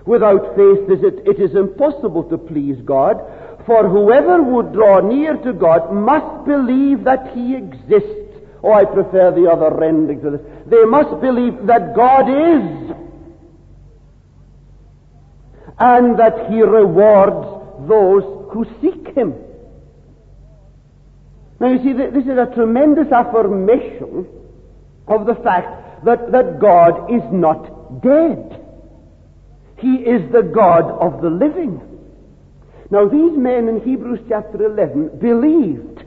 Without faith it is impossible to please God, for whoever would draw near to God must believe that He exists. Oh, I prefer the other rendering to this. They must believe that God is, and that He rewards those who seek Him. Now you see, this is a tremendous affirmation of the fact that God is not dead. He is the God of the living. Now these men in Hebrews chapter 11 believed.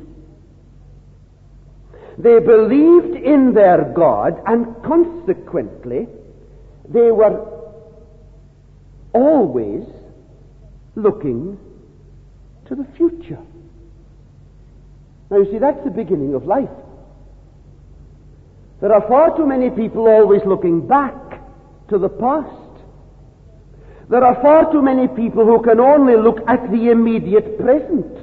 They believed in their God, and consequently they were always looking to the future. Now you see, that's the beginning of life. There are far too many people always looking back to the past. There are far too many people who can only look at the immediate present.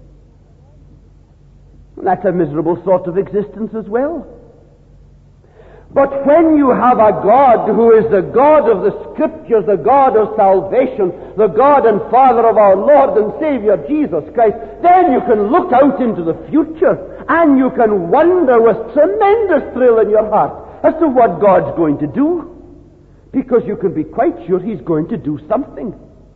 And that's a miserable sort of existence as well. But when you have a God who is the God of the Scriptures, the God of salvation, the God and Father of our Lord and Savior Jesus Christ, then you can look out into the future and you can wonder with tremendous thrill in your heart as to what God's going to do. Because you can be quite sure He's going to do something.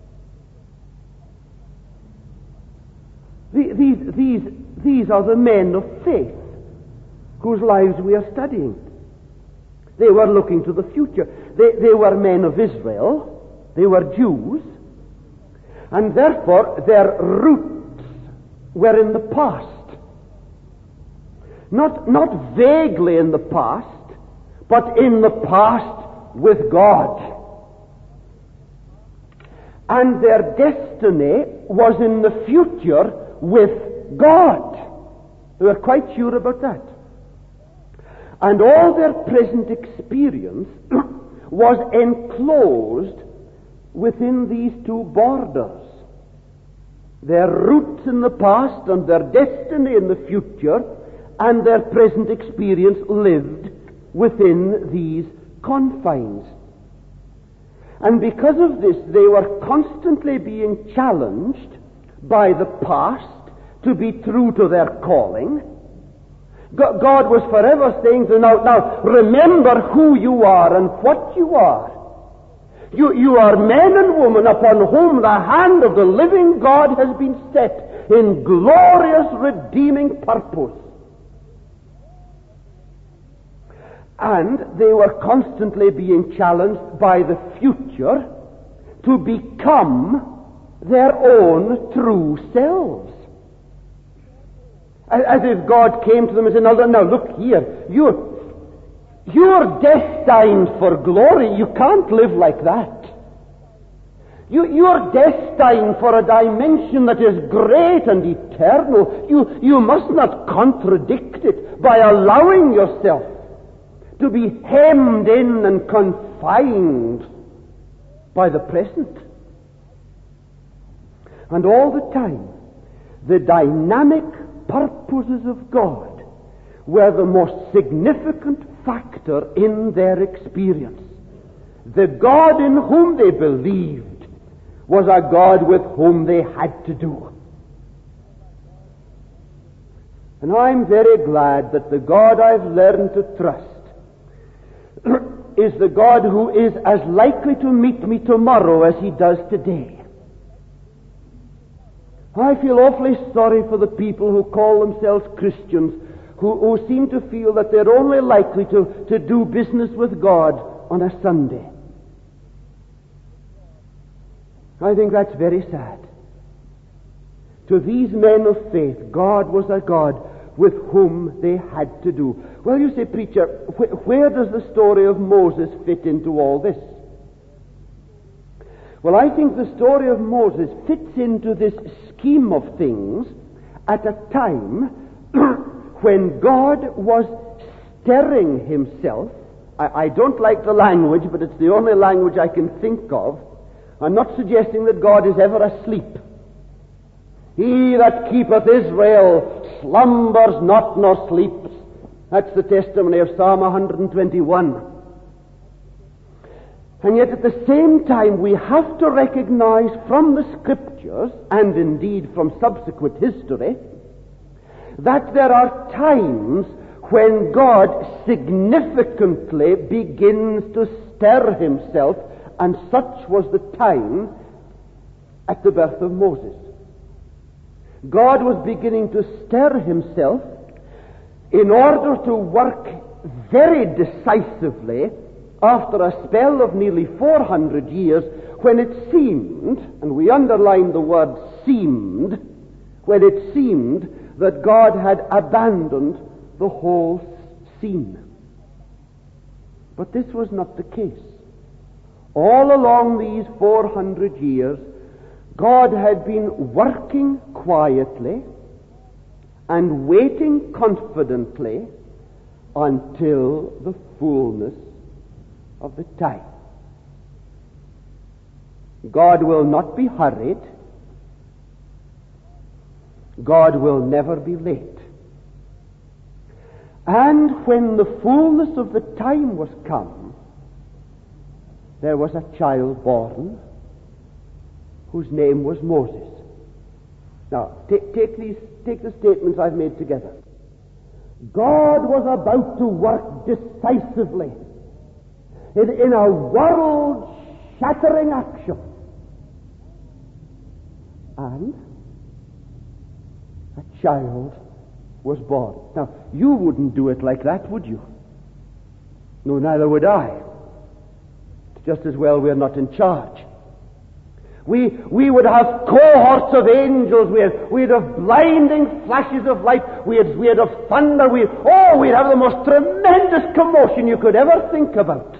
These are the men of faith whose lives we are studying. They were looking to the future. They were men of Israel. They were Jews. And therefore their roots were in the past. Not vaguely in the past, but in the past with God. And their destiny was in the future with God. They were quite sure about that. And all their present experience was enclosed within these two borders. Their roots in the past and their destiny in the future, and their present experience lived within these confines. And because of this, they were constantly being challenged by the past to be true to their calling. God was forever saying to them, now remember who you are and what you are. You are men and women upon whom the hand of the living God has been set in glorious redeeming purpose. And they were constantly being challenged by the future to become their own true selves. As if God came to them and said, now look here, you're destined for glory. You can't live like that. You're destined for a dimension that is great and eternal. You must not contradict it by allowing yourself to be hemmed in and confined by the present. And all the time, the dynamic purposes of God were the most significant factor in their experience. The God in whom they believed was a God with whom they had to do. And I'm very glad that the God I've learned to trust is the God who is as likely to meet me tomorrow as He does today. I feel awfully sorry for the people who call themselves Christians, who seem to feel that they're only likely to do business with God on a Sunday. I think that's very sad. To these men of faith, God was a God with whom they had to do. Well, you say, preacher, where does the story of Moses fit into all this? Well, I think the story of Moses fits into this scheme of things at a time when God was stirring Himself. I don't like the language, but it's the only language I can think of. I'm not suggesting that God is ever asleep. He that keepeth Israel slumbers not nor sleeps. That's the testimony of Psalm 121. And yet at the same time we have to recognize from the Scriptures, and indeed from subsequent history, that there are times when God significantly begins to stir himself, and such was the time at the birth of Moses. God was beginning to stir himself in order to work very decisively after a spell of nearly 400 years, when it seemed, and we underline the word seemed, when it seemed that God had abandoned the whole scene. But this was not the case. All along these 400 years, God had been working quietly and waiting confidently until the fullness of the time. God will not be hurried. God will never be late. And when the fullness of the time was come, there was a child born whose name was Moses. Now, take the statements I've made together. God was about to work decisively in a world-shattering action. And a child was born. Now, you wouldn't do it like that, would you? No, neither would I. It's just as well we're not in charge. We would have cohorts of angels. We'd have blinding flashes of light. We'd have thunder. We'd have the most tremendous commotion you could ever think about.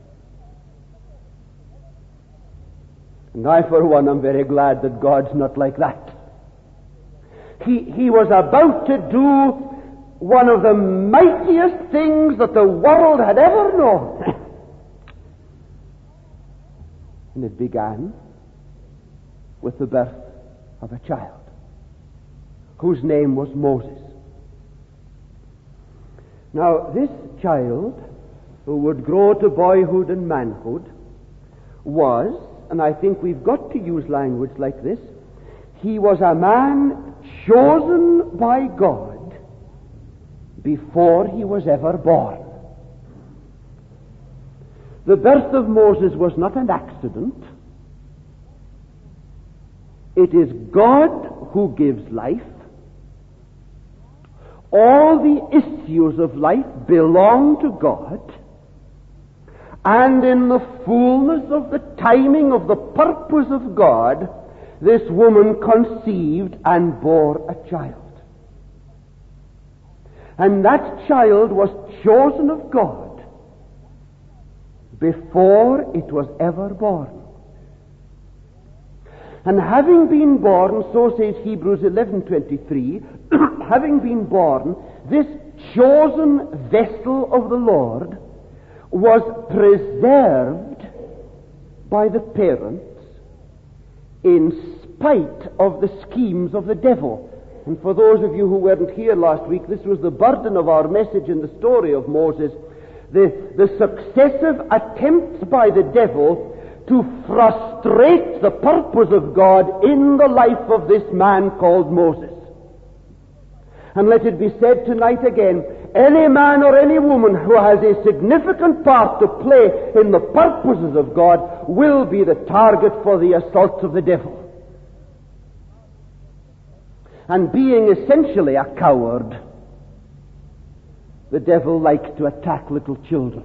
And I, for one, am very glad that God's not like that. He was about to do one of the mightiest things that the world had ever known. And it began with the birth of a child whose name was Moses. Now, this child, who would grow to boyhood and manhood, was, and I think we've got to use language like this, he was a man chosen by God before he was ever born. The birth of Moses was not an accident. It is God who gives life. All the issues of life belong to God. And in the fullness of the timing of the purpose of God, this woman conceived and bore a child. And that child was chosen of God before it was ever born. And having been born, so says Hebrews 11:23, having been born, this chosen vessel of the Lord was preserved by the parents in spite of the schemes of the devil. And for those of you who weren't here last week, this was the burden of our message in the story of Moses, the successive attempts by the devil to frustrate the purpose of God in the life of this man called Moses. And let it be said tonight again, any man or any woman who has a significant part to play in the purposes of God will be the target for the assaults of the devil. And being essentially a coward, the devil likes to attack little children.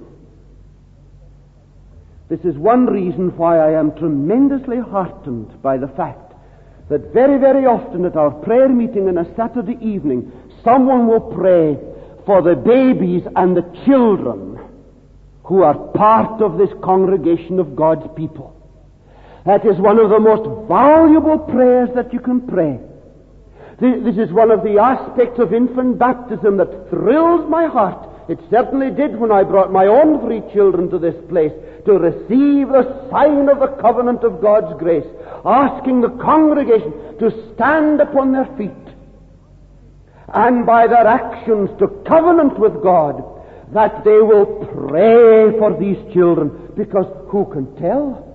This is one reason why I am tremendously heartened by the fact that very, very often at our prayer meeting on a Saturday evening, someone will pray for the babies and the children who are part of this congregation of God's people. That is one of the most valuable prayers that you can pray. This is one of the aspects of infant baptism that thrills my heart. It certainly did when I brought my own 3 children to this place to receive the sign of the covenant of God's grace, asking the congregation to stand upon their feet and by their actions to covenant with God that they will pray for these children, because who can tell?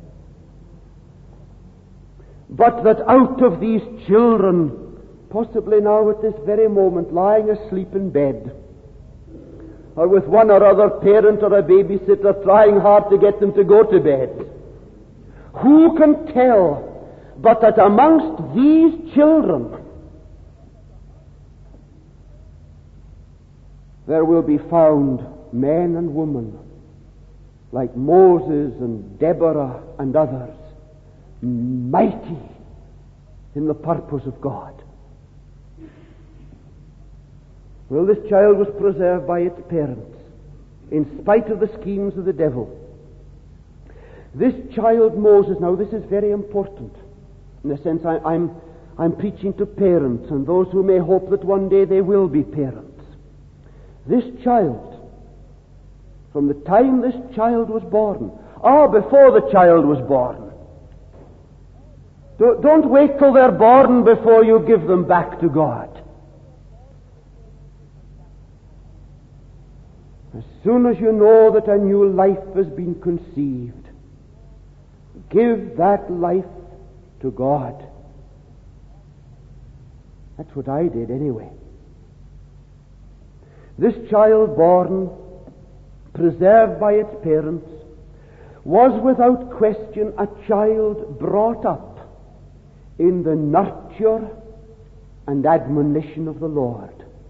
But that out of these children, possibly now at this very moment, lying asleep in bed, or with one or other parent or a babysitter trying hard to get them to go to bed, who can tell but that amongst these children there will be found men and women like Moses and Deborah and others, mighty in the purpose of God. Well, this child was preserved by its parents in spite of the schemes of the devil. This child Moses, now this is very important in the sense I'm preaching to parents and those who may hope that one day they will be parents. This child, from the time this child was born, before the child was born, don't wait till they're born before you give them back to God. As soon as you know that a new life has been conceived, give that life to God. That's what I did anyway. This child born, preserved by its parents, was without question a child brought up in the nurture and admonition of the Lord.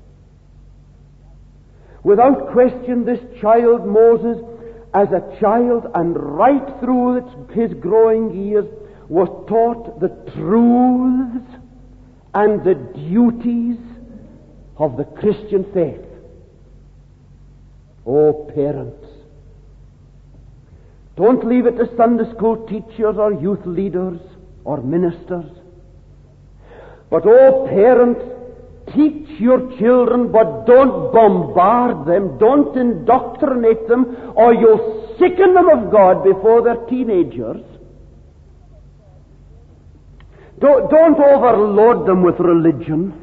Without question, this child Moses, as a child and right through his growing years, was taught the truths and the duties of the Christian faith. Oh, parents, don't leave it to Sunday school teachers or youth leaders or ministers. But, oh, parents, teach your children, but don't bombard them, don't indoctrinate them, or you'll sicken them of God before they're teenagers. Don't overload them with religion.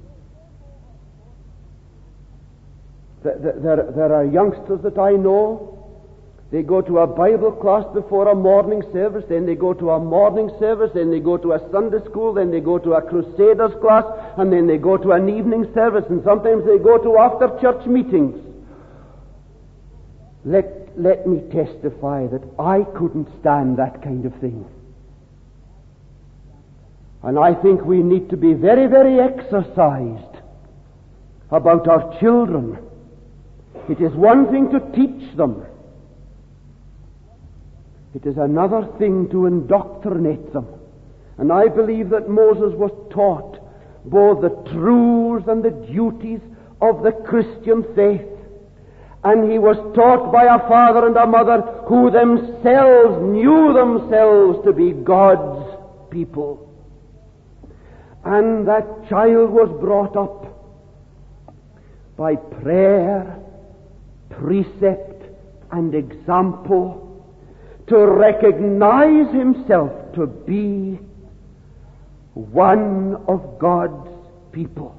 There are youngsters that I know, they go to a Bible class before a morning service, then they go to a morning service, then they go to a Sunday school, then they go to a Crusaders class, and then they go to an evening service, and sometimes they go to after-church meetings. Let me testify that I couldn't stand that kind of thing. And I think we need to be very, very exercised about our children. It is one thing to teach them. It is another thing to indoctrinate them. And I believe that Moses was taught both the truths and the duties of the Christian faith. And he was taught by a father and a mother who themselves knew themselves to be God's people. And that child was brought up by prayer, precept, and example to recognize himself to be one of God's people.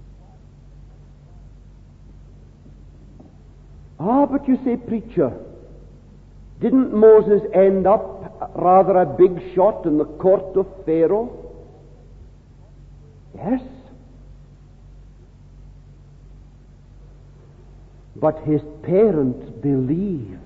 But you say, preacher, didn't Moses end up rather a big shot in the court of Pharaoh? Yes. But his parents believed.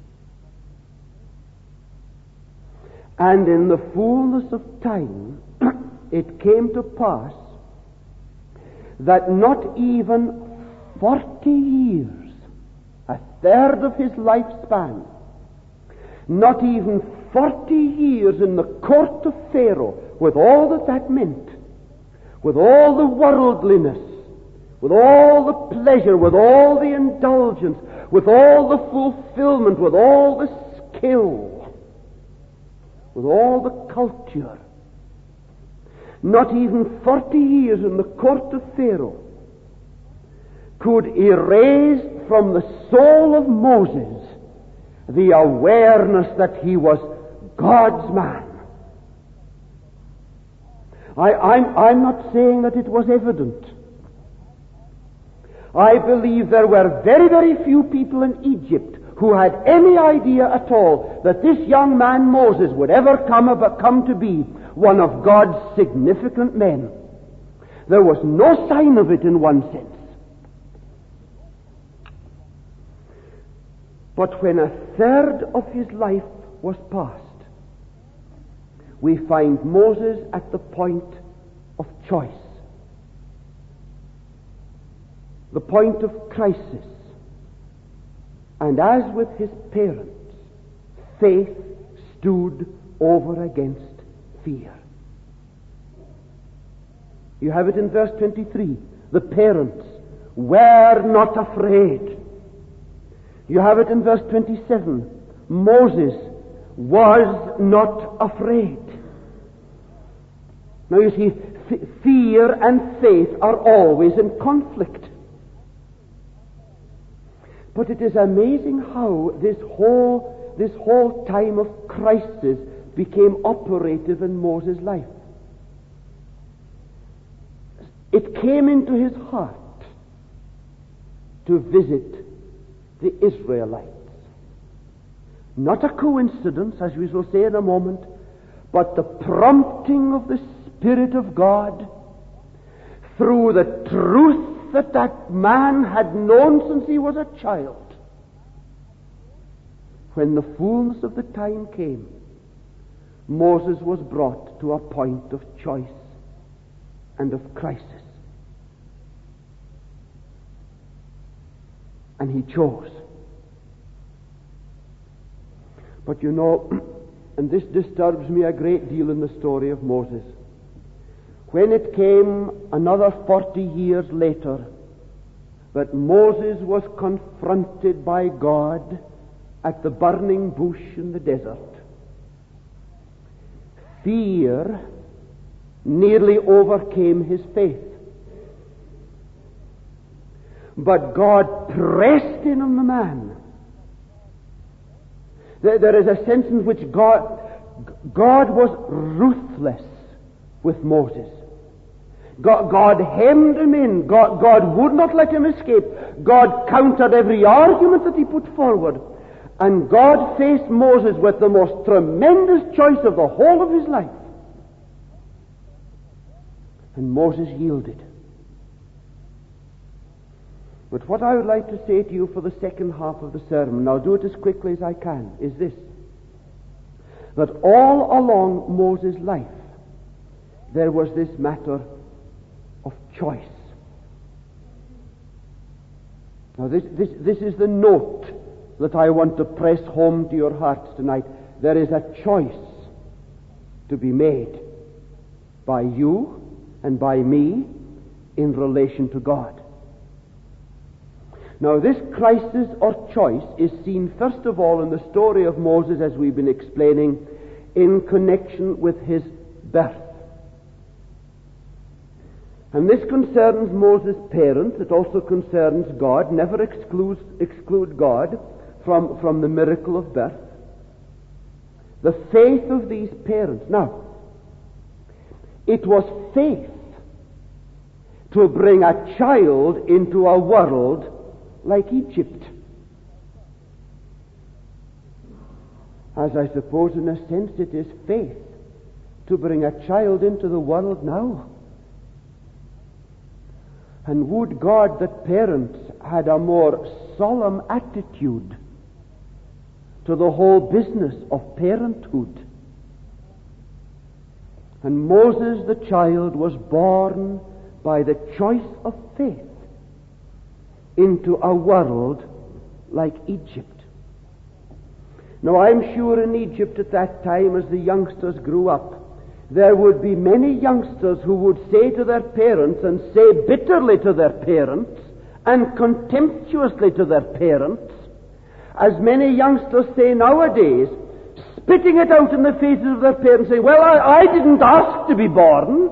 And in the fullness of time, it came to pass that not even 40 years, a third of his lifespan, not even 40 years in the court of Pharaoh, with all that meant, with all the worldliness, with all the pleasure, with all the indulgence, with all the fulfillment, with all the skill, with all the culture, not even 40 years in the court of Pharaoh could erase from the soul of Moses the awareness that he was God's man. I'm not saying that it was evident. I believe there were very, very few people in Egypt who had any idea at all that this young man Moses would ever come to be one of God's significant men. There was no sign of it in one sense. But when a third of his life was past, we find Moses at the point of choice, the point of crisis. And as with his parents, faith stood over against fear. You have it in verse 23. The parents were not afraid. You have it in verse 27. Moses was not afraid. Now you see, fear and faith are always in conflict. But it is amazing how this whole time of crisis became operative in Moses' life. It came into his heart to visit the Israelites. Not a coincidence, as we shall say in a moment, but the prompting of the Spirit of God through the truth that man had known since he was a child. When the fullness of the time came, Moses was brought to a point of choice and of crisis. And he chose. But you know, and this disturbs me a great deal in the story of Moses, when it came another 40 years later that Moses was confronted by God at the burning bush in the desert, fear nearly overcame his faith. But God pressed in on the man. There is a sense in which God was ruthless with Moses. God hemmed him in. God would not let him escape. God countered every argument that he put forward. And God faced Moses with the most tremendous choice of the whole of his life. And Moses yielded. But what I would like to say to you for the second half of the sermon, and I'll do it as quickly as I can, is this: that all along Moses' life there was this matter of choice. Now this is the note that I want to press home to your hearts tonight. There is a choice to be made by you and by me in relation to God. Now this crisis or choice is seen first of all in the story of Moses, as we've been explaining, in connection with his birth. And this concerns Moses' parents. It also concerns God. Never exclude God from the miracle of birth. The faith of these parents. Now, it was faith to bring a child into a world like Egypt. As I suppose in a sense it is faith to bring a child into the world now. And would God that parents had a more solemn attitude to the whole business of parenthood. And Moses the child was born by the choice of faith into a world like Egypt. Now I'm sure in Egypt at that time, as the youngsters grew up, there would be many youngsters who would say to their parents, and say bitterly to their parents, and contemptuously to their parents, as many youngsters say nowadays, spitting it out in the faces of their parents, saying, well, I didn't ask to be born.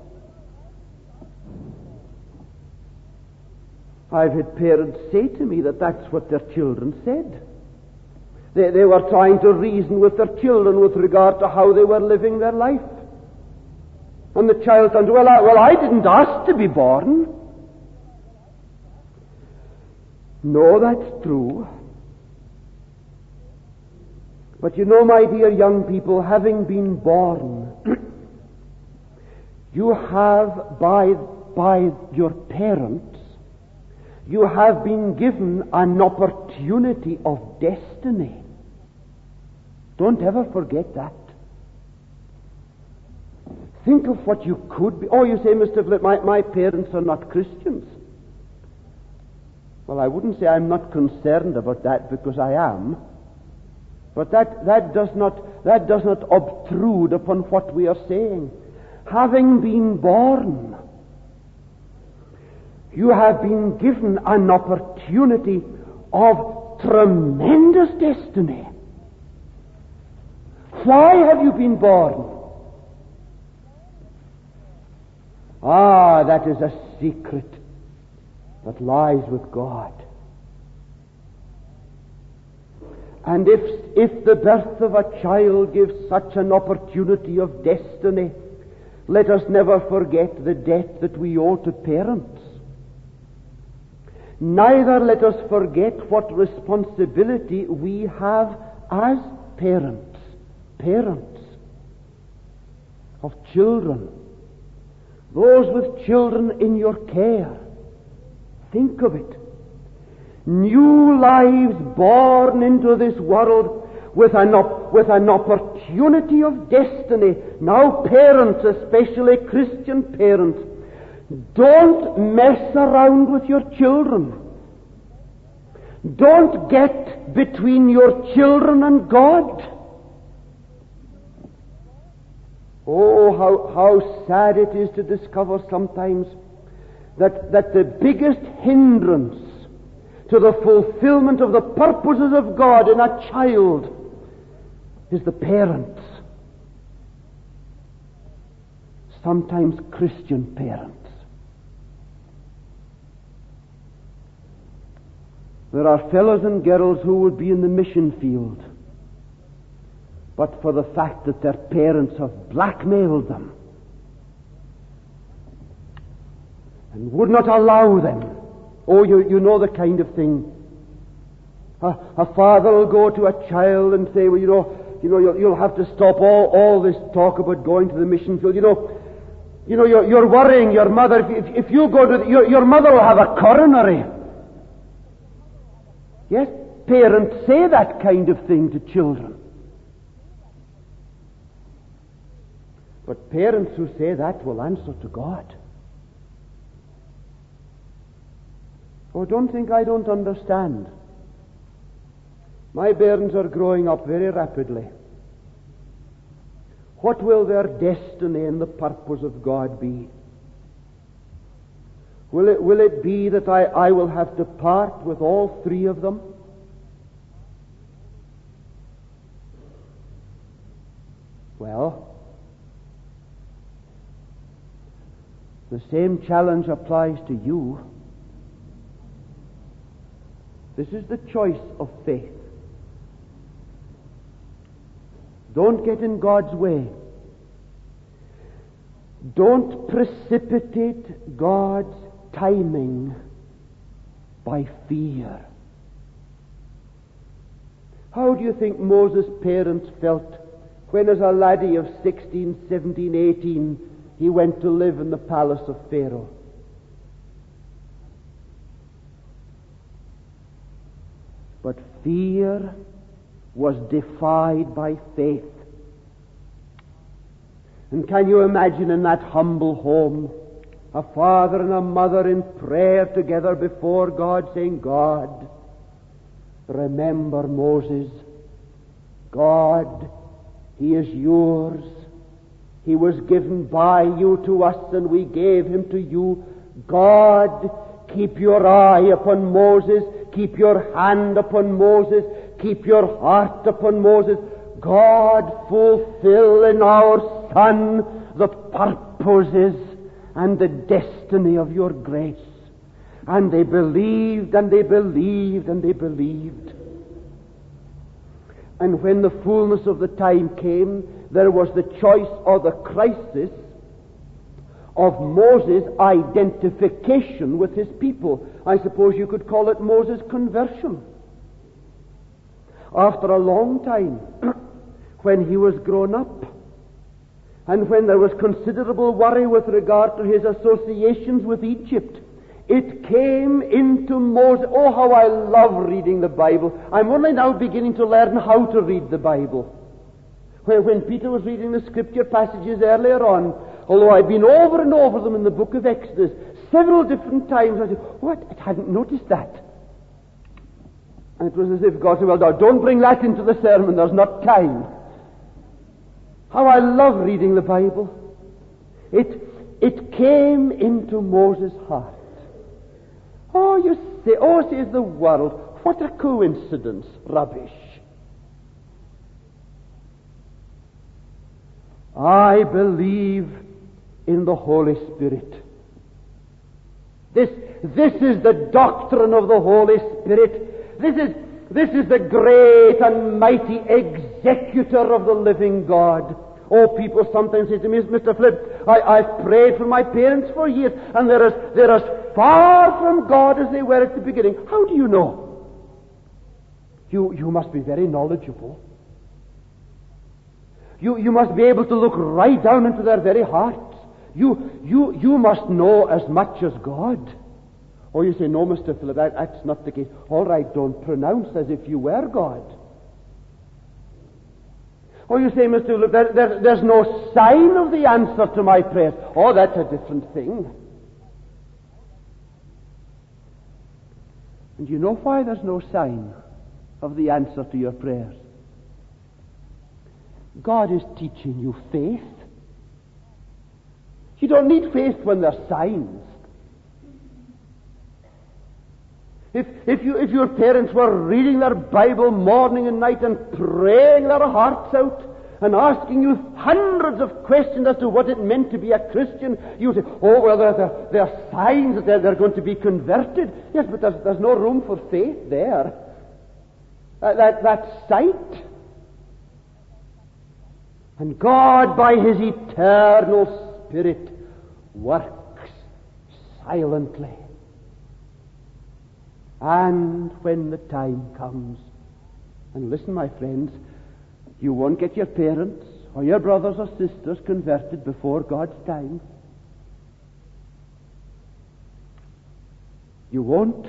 I've had parents say to me that that's what their children said. They were trying to reason with their children with regard to how they were living their life. And the child said, well, I didn't ask to be born. No, that's true. But you know, my dear young people, having been born, you have, by your parents, you have been given an opportunity of destiny. Don't ever forget that. Think of what you could be. Oh, you say, Mr. Flip, my parents are not Christians. Well, I wouldn't say I'm not concerned about that, because I am. But that does not obtrude upon what we are saying. Having been born, you have been given an opportunity of tremendous destiny. Why have you been born? That is a secret that lies with God. And if the birth of a child gives such an opportunity of destiny, let us never forget the debt that we owe to parents. Neither let us forget what responsibility we have as parents of children, those with children in your care. Think of it. New lives born into this world with an opportunity of destiny. Now, parents, especially Christian parents, don't mess around with your children. Don't get between your children and God. Oh, how sad it is to discover sometimes that the biggest hindrance to the fulfillment of the purposes of God in a child is the parents. Sometimes Christian parents. There are fellows and girls who would be in the mission field, but for the fact that their parents have blackmailed them and would not allow them. Oh, you know the kind of thing. A father will go to a child and say, well, you'll have to stop all this talk about going to the mission field. You're worrying your mother. If you go to your mother will have a coronary. Yes, parents say that kind of thing to children. But parents who say that will answer to God. Oh, don't think I don't understand. My bairns are growing up very rapidly. What will their destiny and the purpose of God be? Will it be that I will have to part with all three of them? Well, the same challenge applies to you. This is the choice of faith. Don't get in God's way. Don't precipitate God's timing by fear. How do you think Moses' parents felt when, as a laddie of 16, 17, 18, he went to live in the palace of Pharaoh? But fear was defied by faith. And can you imagine in that humble home, a father and a mother in prayer together before God, saying, God, remember Moses. God, he is yours. He was given by you to us, and we gave him to you. God, keep your eye upon Moses. Keep your hand upon Moses. Keep your heart upon Moses. God, fulfill in our son the purposes and the destiny of your grace. And they believed, and they believed, and they believed. And when the fullness of the time came, there was the choice or the crisis of Moses' identification with his people. I suppose you could call it Moses' conversion. After a long time, when he was grown up, and when there was considerable worry with regard to his associations with Egypt, it came into Moses. Oh, how I love reading the Bible. I'm only now beginning to learn how to read the Bible. When Peter was reading the scripture passages earlier on, although I've been over and over them in the book of Exodus several different times, I said, what? I hadn't noticed that. And it was as if God said, well, now, don't bring that into the sermon. There's not time. How I love reading the Bible. It came into Moses' heart. Oh, you say, oh, says the world, what a coincidence. Rubbish. I believe in the Holy Spirit. This is the doctrine of the Holy Spirit. This is the great and mighty executor of the living God. Oh, people sometimes say to me, Mr. Flip, I've prayed for my parents for years, and they're as far from God as they were at the beginning. How do you know? You must be very knowledgeable. You must be able to look right down into their very hearts. You must know as much as God. Or you say, no, Mr. Philip, that's not the case. All right, don't pronounce as if you were God. Or you say, Mr. Philip, there's no sign of the answer to my prayers. Oh, that's a different thing. And you know why there's no sign of the answer to your prayers? God is teaching you faith. You don't need faith when there's signs. If your parents were reading their Bible morning and night and praying their hearts out and asking you hundreds of questions as to what it meant to be a Christian, you say, oh, well, there are signs that they're going to be converted. Yes, but there's no room for faith there. That's sight. And God, by His eternal Spirit, works silently. And when the time comes, and listen, my friends, you won't get your parents or your brothers or sisters converted before God's time. You won't.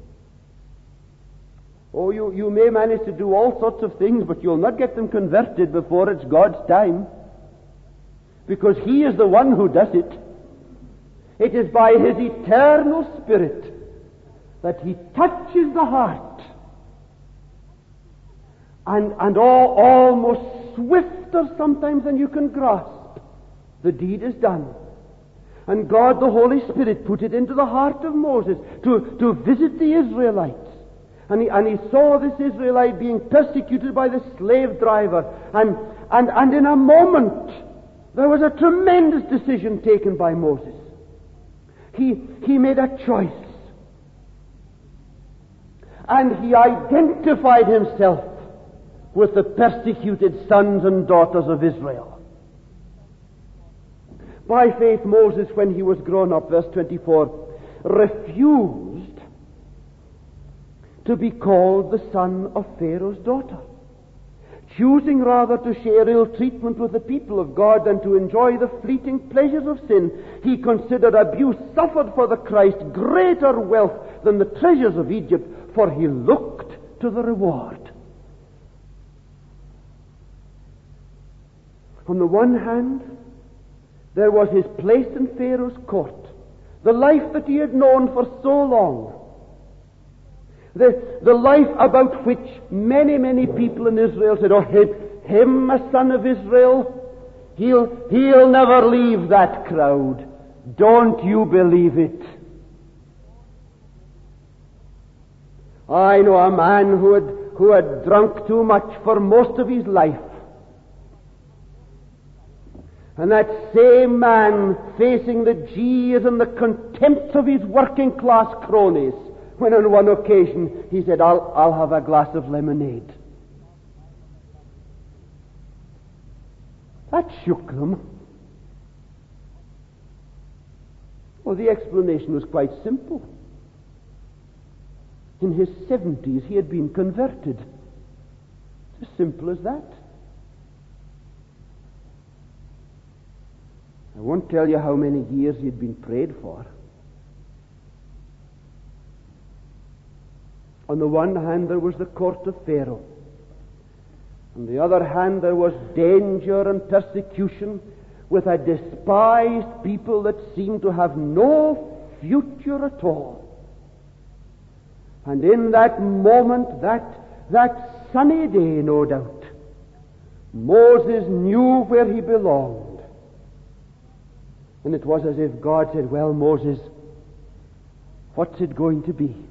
Oh, you may manage to do all sorts of things, but you'll not get them converted before it's God's time. Because He is the one who does it. It is by His eternal Spirit that He touches the heart. And almost swifter sometimes than you can grasp, the deed is done. And God, the Holy Spirit, put it into the heart of Moses to visit the Israelites. And he saw this Israelite being persecuted by the slave driver. And in a moment, there was a tremendous decision taken by Moses. He made a choice. And he identified himself with the persecuted sons and daughters of Israel. By faith, Moses, when he was grown up, verse 24, refused to be called the son of Pharaoh's daughter, choosing rather to share ill treatment with the people of God than to enjoy the fleeting pleasures of sin. He considered abuse suffered for the Christ greater wealth than the treasures of Egypt, for he looked to the reward. On the one hand, there was his place in Pharaoh's court, the life that he had known for so long, the life about which many, many people in Israel said, oh, him a son of Israel, he'll never leave that crowd. Don't you believe it? I know a man who had drunk too much for most of his life. And that same man facing the jeers and the contempt of his working class cronies, when on one occasion he said, I'll have a glass of lemonade. That shook them. Well, the explanation was quite simple. In his 70s, he had been converted. It's as simple as that. I won't tell you how many years he had been prayed for. On the one hand, there was the court of Pharaoh. On the other hand, there was danger and persecution with a despised people that seemed to have no future at all. And in that moment, that sunny day, no doubt, Moses knew where he belonged. And it was as if God said, well, Moses, what's it going to be?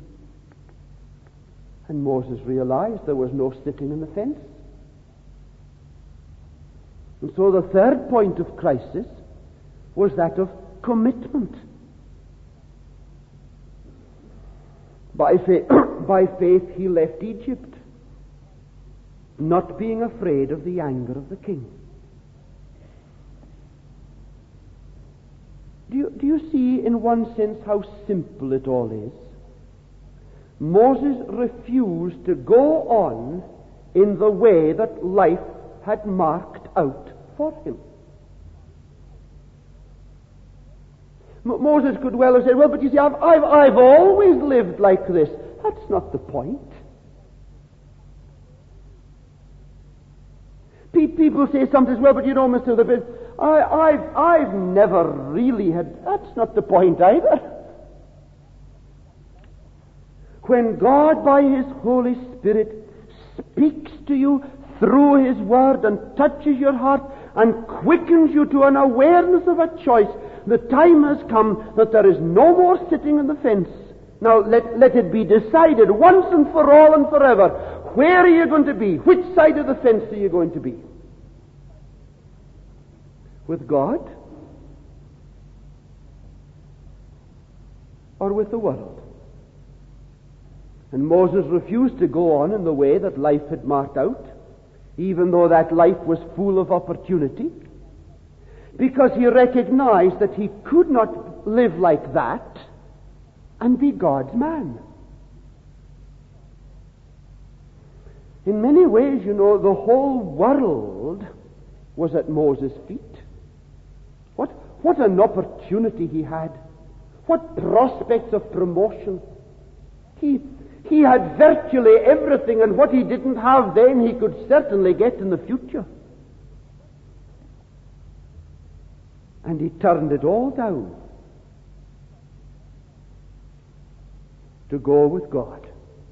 And Moses realized there was no sitting in the fence. And so the third point of crisis was that of commitment. By faith he left Egypt, not being afraid of the anger of the king. Do you see in one sense how simple it all is? Moses refused to go on in the way that life had marked out for him. Moses could well have said, well, but you see, I've always lived like this. That's not the point. People say sometimes, well, but you know, Mr. Lippitt, I've never really had... That's not the point either. When God, by His Holy Spirit, speaks to you through His Word and touches your heart and quickens you to an awareness of a choice, the time has come that there is no more sitting on the fence. Now let it be decided once and for all and forever. Where are you going to be? Which side of the fence are you going to be? With God? Or with the world? And Moses refused to go on in the way that life had marked out, even though that life was full of opportunity, because he recognized that he could not live like that and be God's man. In many ways, you know, the whole world was at Moses' feet. What an opportunity he had. What prospects of promotion. He had virtually everything, and what he didn't have then he could certainly get in the future. And he turned it all down to go with God.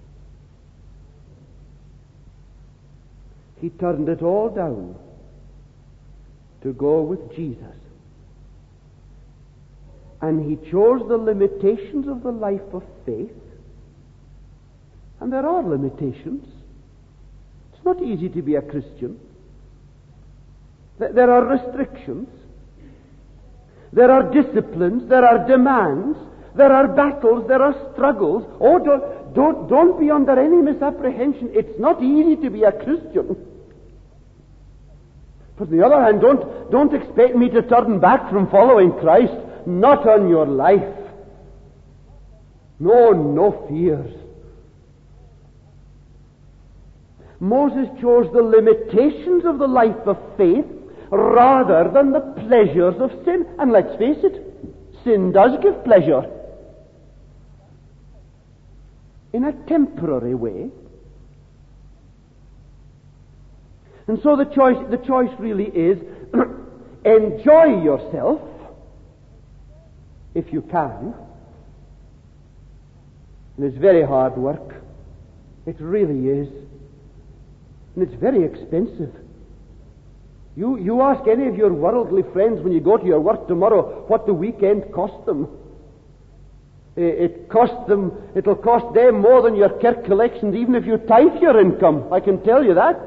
He turned it all down to go with Jesus. And he chose the limitations of the life of faith. And there are limitations. It's not easy to be a Christian. There are restrictions. There are disciplines. There are demands. There are battles. There are struggles. Oh, don't be under any misapprehension. It's not easy to be a Christian. But on the other hand, don't expect me to turn back from following Christ. Not on your life. No fears. Moses chose the limitations of the life of faith rather than the pleasures of sin. And let's face it, sin does give pleasure. In a temporary way. And so the choice really is enjoy yourself if you can. And it's very hard work. It really is. And it's very expensive. You ask any of your worldly friends when you go to your work tomorrow what the weekend cost them. It'll cost them more than your Kirk collections, even if you tithe your income. I can tell you that.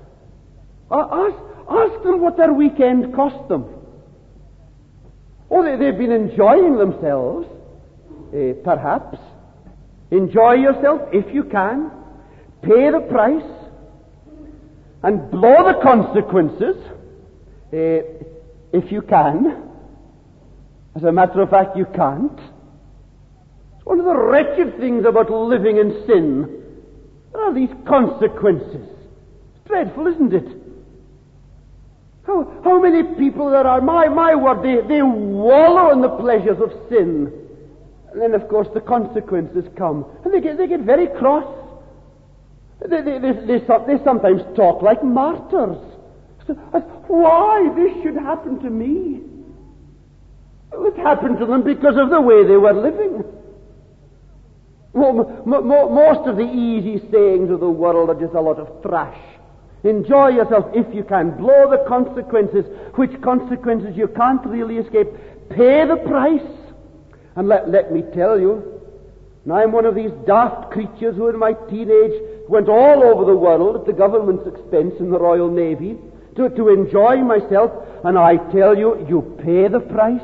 Ask them what their weekend cost them. Oh, they've been enjoying themselves, perhaps. Enjoy yourself if you can. Pay the price. And blow the consequences, if you can. As a matter of fact, you can't. It's one of the wretched things about living in sin. There are these consequences. It's dreadful, isn't it? How many people there are, my word, they wallow in the pleasures of sin. And then, of course, the consequences come. And they get very cross. They sometimes talk like martyrs. Why this should happen to me? It happened to them because of the way they were living. Most of the easy sayings of the world are just a lot of trash. Enjoy yourself if you can. Blow the consequences, which consequences you can't really escape. Pay the price. And let me tell you, and I'm one of these daft creatures who in my teenage went all over the world at the government's expense in the Royal Navy to enjoy myself, and I tell you, you pay the price.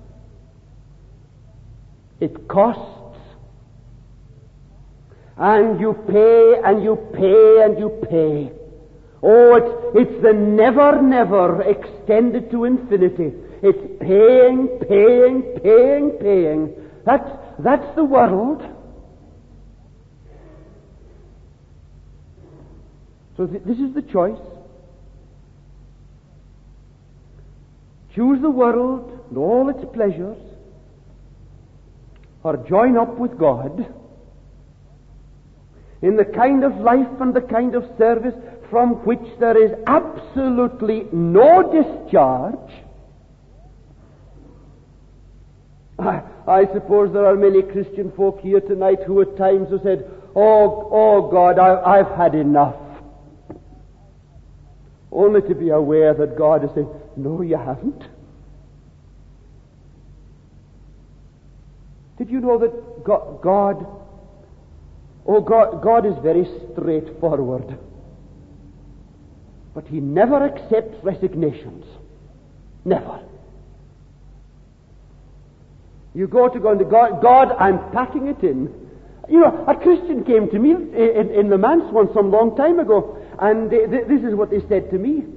It costs. And you pay, and you pay, and you pay. Oh, it's the never, never extended to infinity. It's paying, paying, paying, paying. That's the world. So this is the choice. Choose the world and all its pleasures, or join up with God in the kind of life and the kind of service from which there is absolutely no discharge. I suppose there are many Christian folk here tonight who at times have said, Oh God, I've had enough. Only to be aware that God is saying, no, you haven't. Did you know that God is very straightforward. But He never accepts resignations. Never. You go to God, I'm packing it in. You know, a Christian came to me in the manse once some long time ago, and this is what they said to me.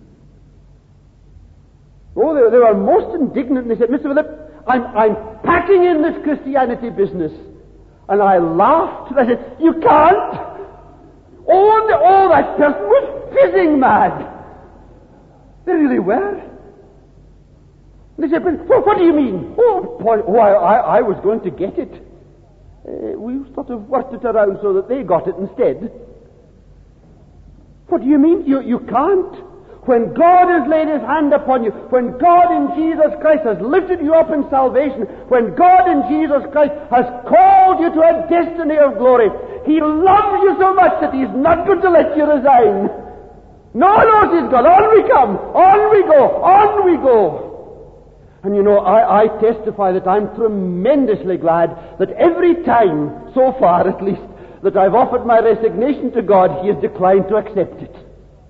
Oh, they were most indignant, and they said, Mr. Philip, I'm packing in this Christianity business. And I laughed, and I said, you can't! Oh, that person was fizzing mad! They really were. They said, but what do you mean? I was going to get it. We sort of worked it around so that they got it instead. What do you mean? You can't. When God has laid His hand upon you, when God in Jesus Christ has lifted you up in salvation, when God in Jesus Christ has called you to a destiny of glory, He loves you so much that He's not going to let you resign. No, says God, on we come, on we go, on we go. And you know, I testify that I'm tremendously glad that every time, so far at least, that I've offered my resignation to God, He has declined to accept it.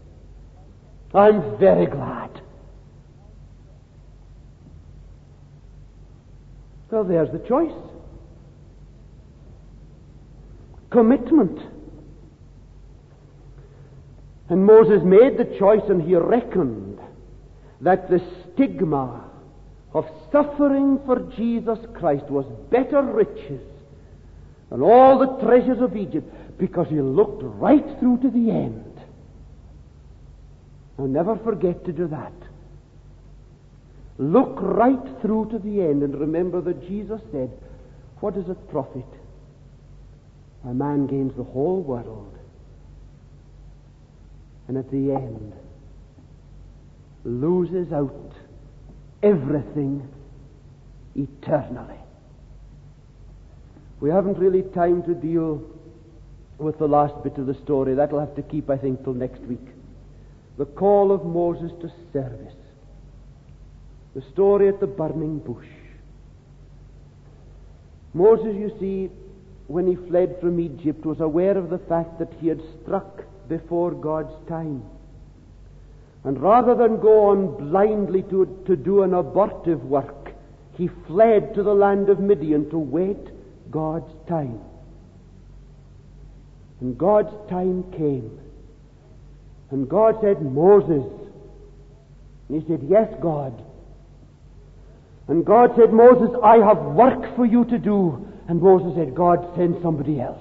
I'm very glad. Well, there's the choice. Commitment. And Moses made the choice, and he reckoned that the stigma of suffering for Jesus Christ was better riches than all the treasures of Egypt, because he looked right through to the end. Now, never forget to do that. Look right through to the end, and remember that Jesus said, what does it profit? A man gains the whole world, and at the end loses out everything eternally. We haven't really time to deal with the last bit of the story. That'll have to keep, I think, till next week. The call of Moses to service. The story at the burning bush. Moses, you see, when he fled from Egypt, was aware of the fact that he had struck before God's time. And rather than go on blindly to do an abortive work, he fled to the land of Midian to wait God's time. And God's time came. And God said, Moses. And he said, yes, God. And God said, Moses, I have work for you to do. And Moses said, God, send somebody else.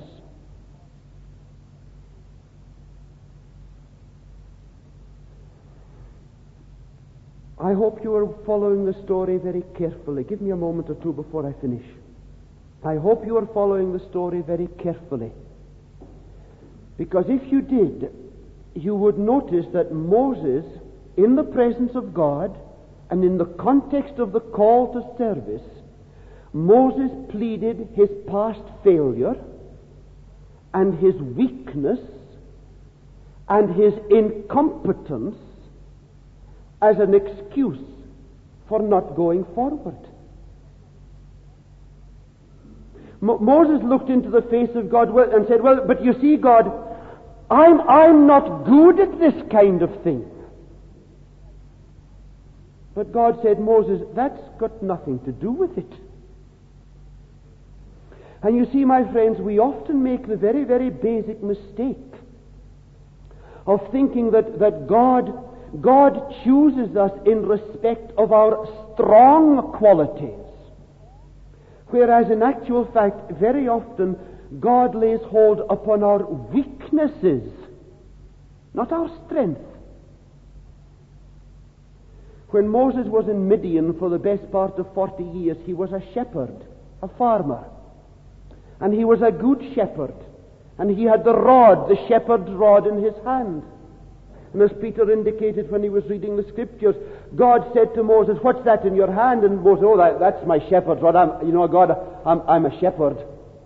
I hope you are following the story very carefully. Give me a moment or two before I finish. I hope you are following the story very carefully. Because if you did, you would notice that Moses, in the presence of God, and in the context of the call to service, Moses pleaded his past failure, and his weakness, and his incompetence as an excuse for not going forward. Moses looked into the face of God and said, well, but you see, God, I'm not good at this kind of thing. But God said, Moses, that's got nothing to do with it. And you see, my friends, we often make the very, very basic mistake of thinking that God chooses us in respect of our strong qualities. Whereas in actual fact, very often, God lays hold upon our weaknesses, not our strength. When Moses was in Midian for the best part of 40 years, he was a shepherd, a farmer. And he was a good shepherd. And he had the rod, the shepherd's rod in his hand. And as Peter indicated when he was reading the Scriptures, God said to Moses, what's that in your hand? And Moses, that's my shepherd's rod. I'm a shepherd.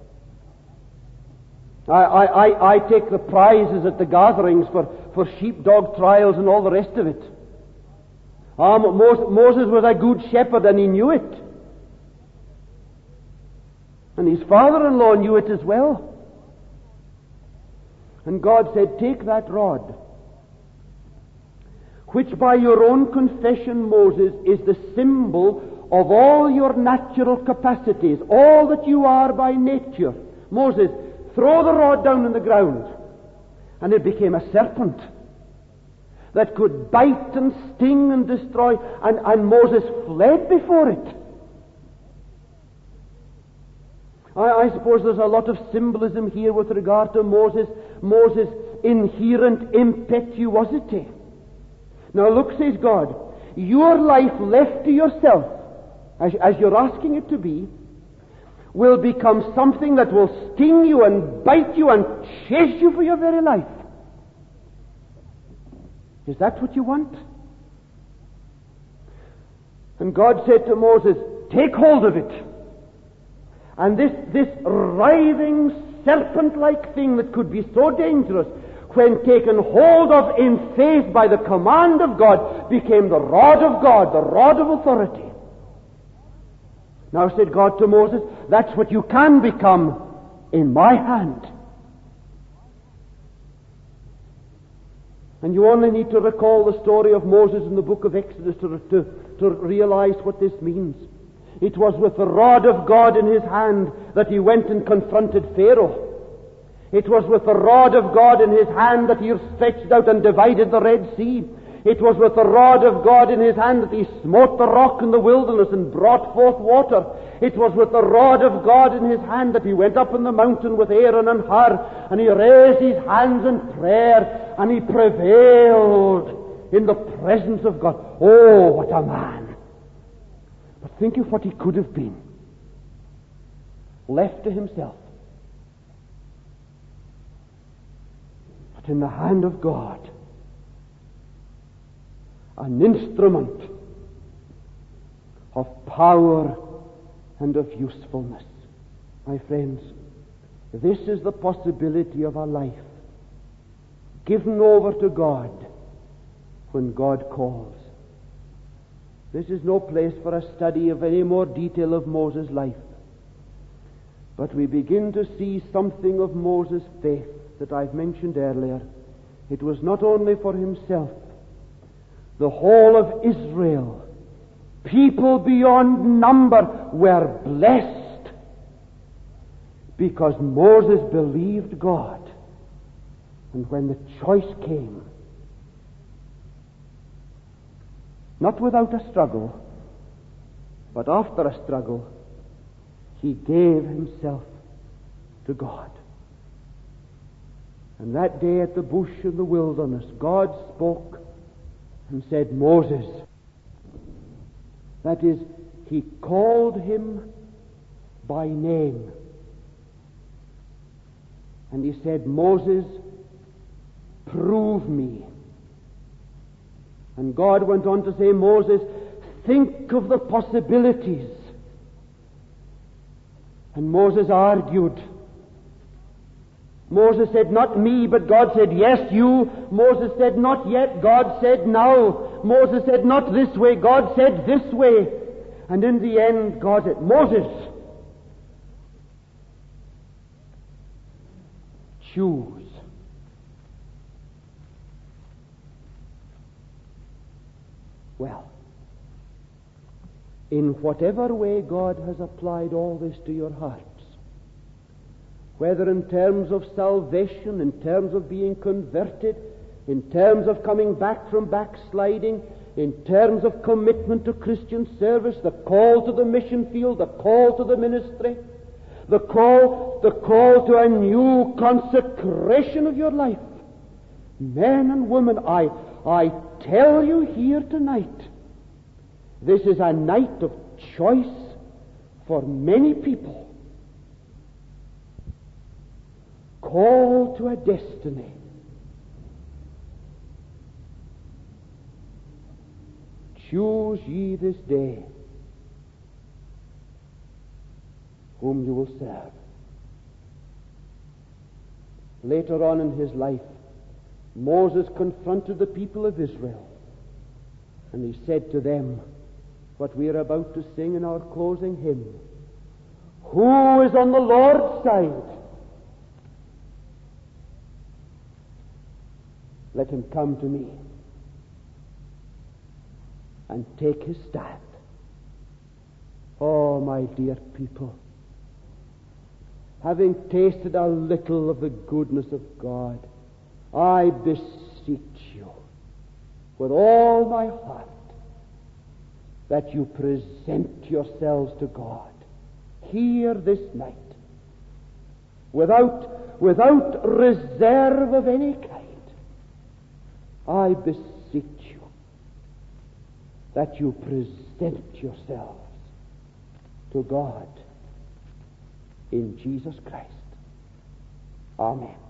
I take the prizes at the gatherings for sheepdog trials and all the rest of it. Moses was a good shepherd, and he knew it. And his father-in-law knew it as well. And God said, take that rod, which by your own confession, Moses, is the symbol of all your natural capacities, all that you are by nature. Moses, throw the rod down on the ground. And it became a serpent that could bite and sting and destroy, and Moses fled before it. I suppose there's a lot of symbolism here with regard to Moses' inherent impetuosity. Now look, says God, your life left to yourself, as you're asking it to be, will become something that will sting you and bite you and chase you for your very life. Is that what you want? And God said to Moses, take hold of it. And this writhing, serpent-like thing that could be so dangerous, when taken hold of in faith by the command of God, became the rod of God, the rod of authority. Now said God to Moses, that's what you can become in my hand. And you only need to recall the story of Moses in the book of Exodus to realize what this means. It was with the rod of God in his hand that he went and confronted Pharaoh. It was with the rod of God in his hand that he stretched out and divided the Red Sea. It was with the rod of God in his hand that he smote the rock in the wilderness and brought forth water. It was with the rod of God in his hand that he went up on the mountain with Aaron and Hur, and he raised his hands in prayer, and he prevailed in the presence of God. Oh, what a man! But think of what he could have been, left to himself. But in the hand of God, an instrument of power and of usefulness. My friends, this is the possibility of our life, given over to God when God calls. This is no place for a study of any more detail of Moses' life. But we begin to see something of Moses' faith that I've mentioned earlier. It was not only for himself. The whole of Israel, people beyond number, were blessed because Moses believed God. And when the choice came, not without a struggle, But after a struggle, he gave himself to God. And that day at the bush in the wilderness, God spoke and said, Moses. That is, he called him by name. And he said, Moses, prove me. And God went on to say, Moses, think of the possibilities. And Moses argued. Moses said, not me, but God said, yes, you. Moses said, not yet. God said, now. Moses said, not this way. God said, this way. And in the end, God said, Moses, choose. Well, in whatever way God has applied all this to your hearts, whether in terms of salvation, in terms of being converted, in terms of coming back from backsliding, in terms of commitment to Christian service, the call to the mission field, the call to the ministry, the call to a new consecration of your life. Men and women, I tell you here tonight, this is a night of choice for many people. Called to a destiny. Choose ye this day whom you will serve. Later on in his life, Moses confronted the people of Israel, and he said to them what we are about to sing in our closing hymn. Who is on the Lord's side? Let him come to me and take his stand. Oh, my dear people, having tasted a little of the goodness of God, I beseech you with all my heart that you present yourselves to God here this night without reserve of any kind. I beseech you that you present yourselves to God in Jesus Christ. Amen.